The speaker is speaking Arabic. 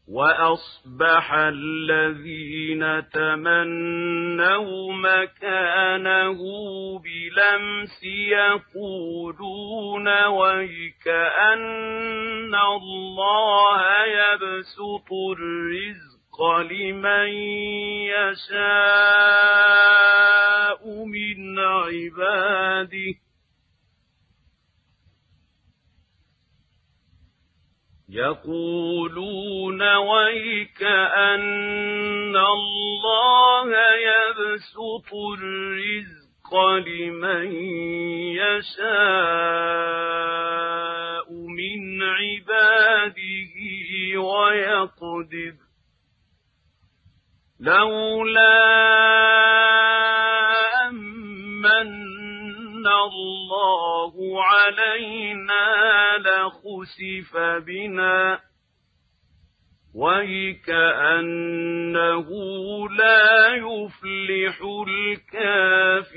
وأصبح الذين تمنوا مكانه بلمس يقولون ويكأن الله يبسط الرزق لمن يشاء من عباده يقولون ويكأن الله يبسط الرزق لمن يشاء من عباده ويقدر لولا أمن الله علينا لخسف بنا ويكأنه لا يفلح الكافرون